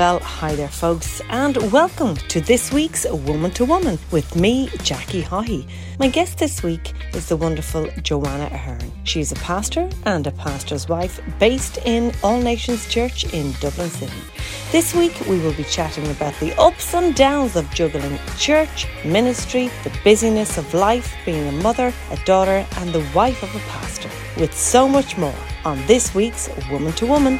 Well, hi there folks, and welcome to this week's Woman to Woman with me, Jackie Haughey. My guest this week is the wonderful Joanna Ahern. She's a pastor and a pastor's wife based in All Nations Church in Dublin City. This week we will be chatting about the ups and downs of juggling church, ministry, the busyness of life, being a mother, a daughter and the wife of a pastor, with so much more on this week's Woman to Woman.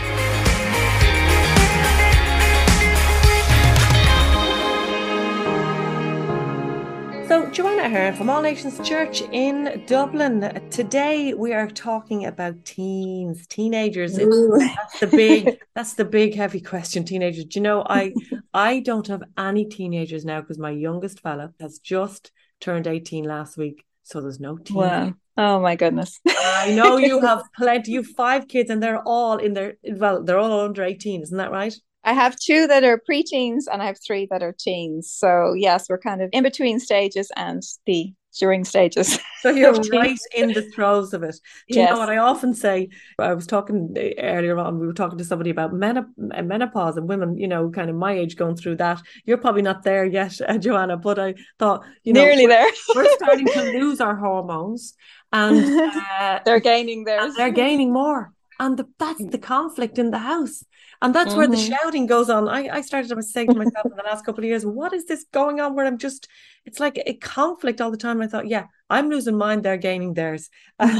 So, Joanna Ahern from All Nations Church in Dublin. Today we are talking about teenagers. That's the big heavy question, teenagers. Do you know, I don't have any teenagers now because my youngest fella has just turned 18 last week. So there's no teenagers. Wow. Oh my goodness. I know you have plenty. You have 5 kids and they're all they're all under 18, isn't that right? I have 2 that are preteens and I have 3 that are teens. So yes, we're kind of in between stages and the during stages. So you're right in the throes of it. Do you know Yes. what I often say? I was talking earlier on, we were talking to somebody about menopause and women, you know, kind of my age going through that. You're probably not there yet, Joanna, but I thought, Nearly there. we're starting to lose our hormones and they're gaining theirs. They're gaining more. And that's the conflict in the house. And that's where the shouting goes on. I started to say to myself in the last couple of years, what is this going on where it's like a conflict all the time. I thought, yeah, I'm losing mine, they're gaining theirs.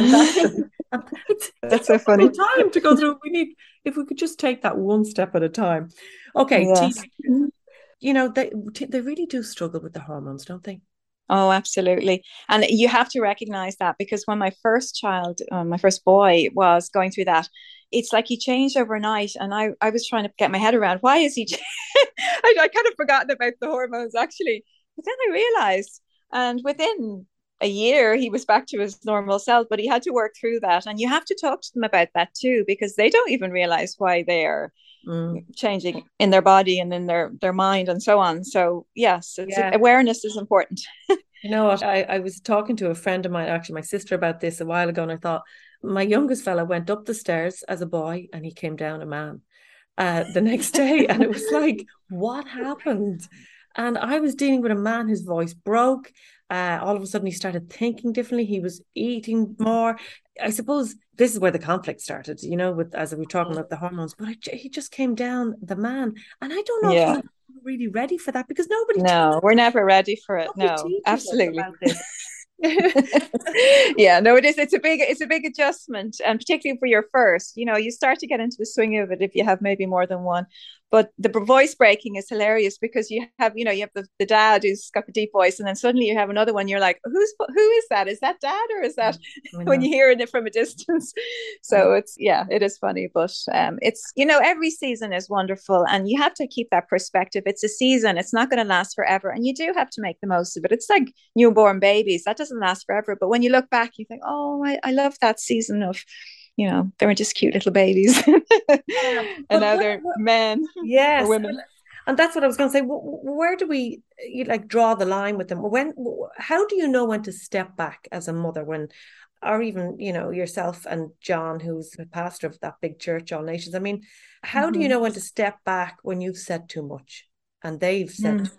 That's so funny. Time to go through. If we could just take that one step at a time. Okay, yes. You know, they really do struggle with the hormones, don't they? Oh, absolutely. And you have to recognize that because when my first child, my first boy was going through that, it's like he changed overnight. And I was trying to get my head around, why is he? I kind of forgotten about the hormones actually. But then I realized, and within a year, he was back to his normal self, but he had to work through that. And you have to talk to them about that too, because they don't even realize why they're changing in their body and in their mind and so on. So yes, awareness is important. You know what? I was talking to a friend of mine, actually my sister, about this a while ago, and I thought my youngest fella went up the stairs as a boy and he came down a man the next day, and it was like, what happened? And I was dealing with a man, his voice broke. All of a sudden he started thinking differently. He was eating more. I suppose this is where the conflict started, you know, as we were talking about the hormones, but he just came down the man. And I don't know if we're really ready for that because we're never ready for it. No, absolutely. Yeah, no, it's a big adjustment, and particularly for your first, you know, you start to get into the swing of it if you have maybe more than one. But the voice breaking is hilarious because you have the dad who's got the deep voice, and then suddenly you have another one. You're like, who is that? Is that dad or is that when you hear it from a distance? So it is funny, but it's, you know, every season is wonderful, and you have to keep that perspective. It's a season; it's not going to last forever, and you do have to make the most of it. It's like newborn babies; that doesn't last forever. But when you look back, you think, oh, I love that season of, you know, they were just cute little babies. And now they're men or women. And that's what I was going to say. Where do we draw the line with them? How do you know when to step back as a mother or even, you know, yourself and John, who's the pastor of that big church, All Nations. I mean, how do you know when to step back when you've said too much and they've said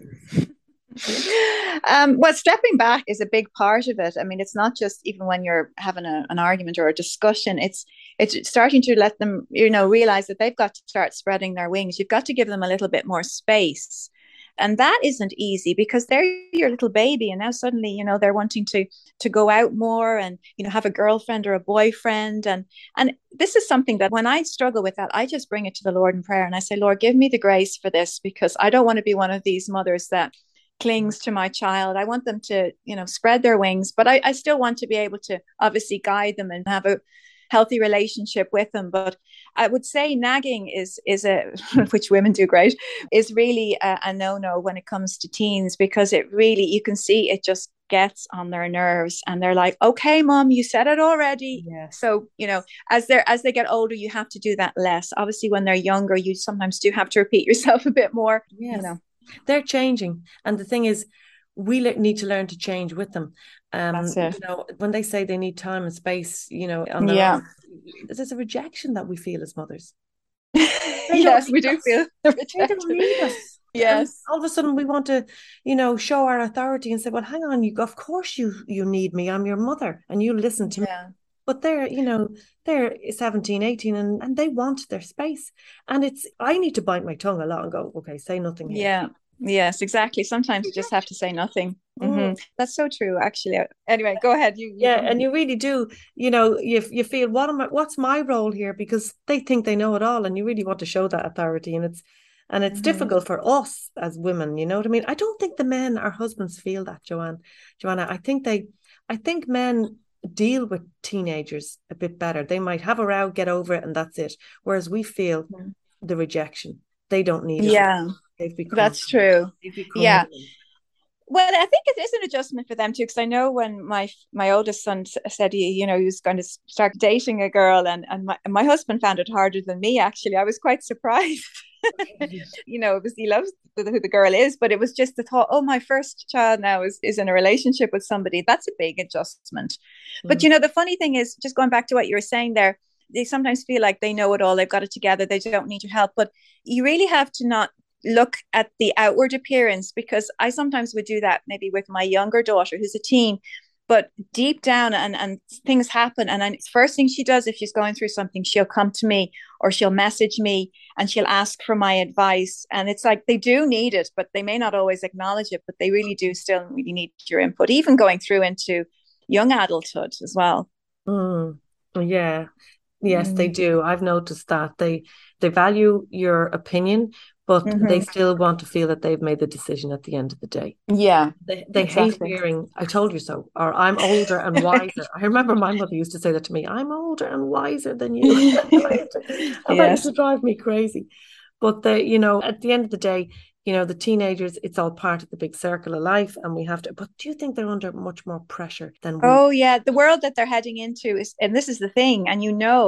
well, stepping back is a big part of it. I mean, it's not just even when you're having an argument or a discussion. It's starting to let them, you know, realize that they've got to start spreading their wings. You've got to give them a little bit more space. And that isn't easy because they're your little baby. And now suddenly, you know, they're wanting to go out more and, you know, have a girlfriend or a boyfriend. And this is something that when I struggle with that, I just bring it to the Lord in prayer. And I say, Lord, give me the grace for this, because I don't want to be one of these mothers that clings to my child. I want them to, you know, spread their wings, but I still want to be able to obviously guide them and have a healthy relationship with them. But I would say nagging is a which women do great, is really a no-no when it comes to teens, because it really, you can see it just gets on their nerves and they're like, okay, mom, you said it already. Yes. So, you know, as they get older, you have to do that less. Obviously when they're younger, you sometimes do have to repeat yourself a bit more. Yes. You know, they're changing, and the thing is, we need to learn to change with them. That's it. You know, when they say they need time and space, you know, on their own, there's a rejection that we feel as mothers. They don't Yes, we need do us. feel They don't rejected. need us. And Yes. all of a sudden we want to, show our authority and say, well, hang on, of course you need me. I'm your mother and you listen to me. Yeah. But they're 17, 18 and they want their space. And I need to bite my tongue a lot and go, okay, say nothing here. Yeah. Yes, exactly. Sometimes you just have to say nothing. Mm. That's so true, actually. Anyway, go ahead. You Yeah, go ahead. and you really do, you feel what's my role here? Because they think they know it all, and you really want to show that authority. And it's difficult for us as women, you know what I mean? I don't think the men, our husbands, feel that, Joanna. I think men deal with teenagers a bit better. They might have a row, get over it, and that's it. Whereas we feel the rejection. They don't need us. Yeah, that's true. They've become Yeah. Well, I think it is an adjustment for them too, because I know when my oldest son said he was going to start dating a girl, and my husband found it harder than me. Actually, I was quite surprised. It was he loves who the girl is, but it was just the thought, oh, my first child now is in a relationship with somebody. That's a big adjustment. But the funny thing is, just going back to what you were saying there, they sometimes feel like they know it all, they've got it together, they don't need your help. But you really have to not look at the outward appearance, because I sometimes would do that maybe with my younger daughter who's a teen, but deep down and things happen, and first thing she does if she's going through something, she'll come to me or she'll message me and she'll ask for my advice. And it's like they do need it, but they may not always acknowledge it, but they really do still really need your input, even going through into young adulthood as well. Yeah. Yes, they do. I've noticed that they value your opinion, but they still want to feel that they've made the decision at the end of the day. Yeah, They hate hearing, I told you so, or I'm older and wiser. I remember my mother used to say that to me, I'm older and wiser than you. And that used to drive me crazy. But at the end of the day, the teenagers, it's all part of the big circle of life, and we have to. But do you think they're under much more pressure than we? Oh yeah, the world that they're heading into and this is the thing, and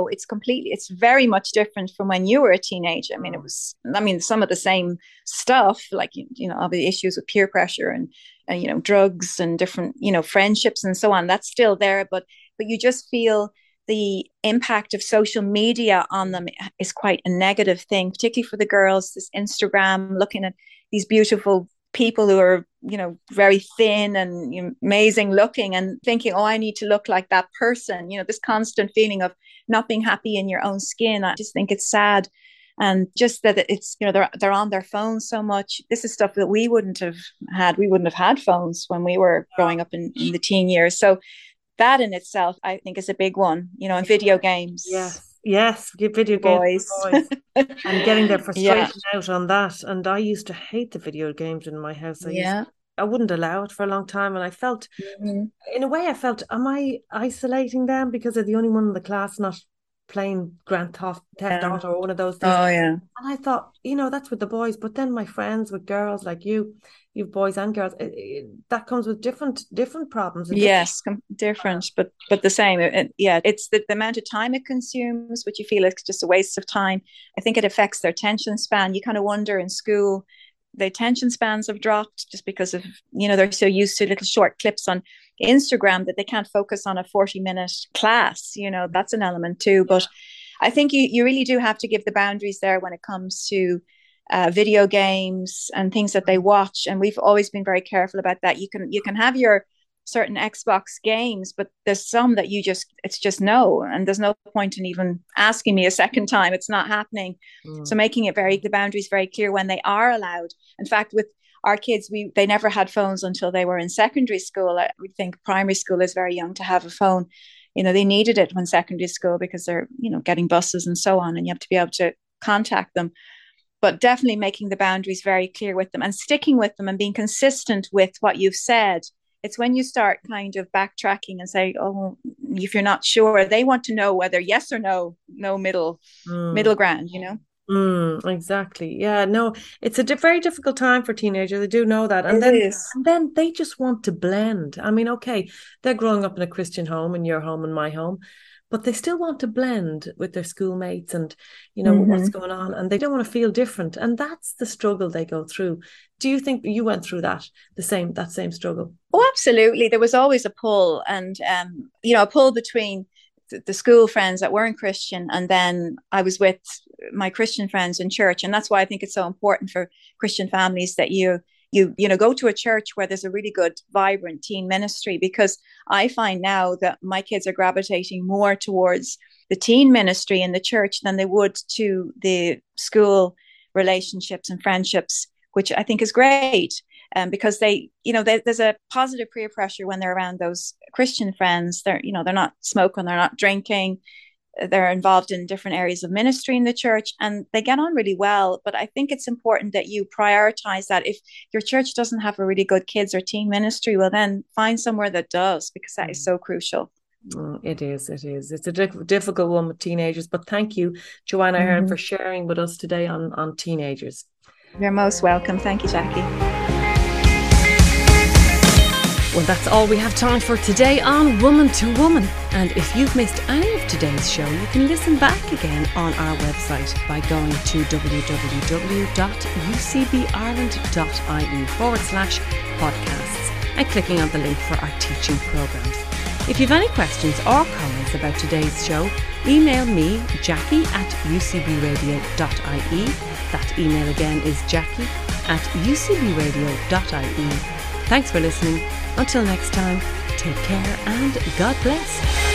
it's very much different from when you were a teenager. I mean, some of the same stuff, like all the issues with peer pressure and drugs and different friendships and so on. That's still there, but you just feel the impact of social media on them is quite a negative thing, particularly for the girls. This Instagram, looking at these beautiful people who are very thin and amazing looking, and thinking, oh, I need to look like that person. This constant feeling of not being happy in your own skin. I just think it's sad. And just that it's they're on their phones so much. This is stuff that we wouldn't have had phones when we were growing up in the teen years. So that in itself, I think, is a big one, in video games. Yes, video games for boys. And getting their frustration out on that. And I used to hate the video games in my house. I wouldn't allow it for a long time. And I felt, in a way, am I isolating them because they're the only one in the class not playing Grand Theft Auto or one of those things? Oh, yeah. And I thought, that's with the boys. But then my friends with girls like you boys and girls, that comes with different problems. Yes, different, but the same. It's the amount of time it consumes, which you feel it's just a waste of time. I think it affects their attention span. You kind of wonder in school, the attention spans have dropped just because of, they're so used to little short clips on Instagram that they can't focus on a 40-minute class. That's an element too. But I think you really do have to give the boundaries there when it comes to video games and things that they watch, and we've always been very careful about that. You can have your certain Xbox games, but there's some that it's just no, and there's no point in even asking me a second time. It's not happening. So making it the boundaries very clear when they are allowed. In fact, with our kids, they never had phones until they were in secondary school. We think primary school is very young to have a phone. They needed it when secondary school because they're getting buses and so on, and you have to be able to contact them. But definitely making the boundaries very clear with them and sticking with them and being consistent with what you've said. It's when you start kind of backtracking and say, oh, if you're not sure, they want to know whether yes or no middle ground, Exactly. Yeah, no, it's a very difficult time for teenagers. They do know that. And then they just want to blend. I mean, okay, they're growing up in a Christian home, in your home and my home, but they still want to blend with their schoolmates and, what's going on. And they don't want to feel different. And that's the struggle they go through. Do you think you went through that same struggle? Oh, absolutely. There was always a pull, and, a pull between the school friends that weren't Christian, and then I was with my Christian friends in church. And that's why I think it's so important for Christian families that you go to a church where there's a really good, vibrant teen ministry, because I find now that my kids are gravitating more towards the teen ministry in the church than they would to the school relationships and friendships, which I think is great. Because there's a positive peer pressure when they're around those Christian friends. They're not smoking, they're not drinking, they're involved in different areas of ministry in the church, and they get on really well. But I think it's important that you prioritize that. If your church doesn't have a really good kids or teen ministry, well, then find somewhere that does, because that is so crucial. It is. It's a difficult one with teenagers, but thank you, Joanna Ahern, for sharing with us today on teenagers. You're most welcome. Thank you, Jackie. Well, that's all we have time for today on Woman to Woman. And if you've missed any of today's show, you can listen back again on our website by going to www.ucbireland.ie/podcasts and clicking on the link for our teaching programmes. If you've any questions or comments about today's show, email me, jackie@ucbradio.ie. That email again is jackie@ucbradio.ie. Thanks for listening. Until next time, take care and God bless.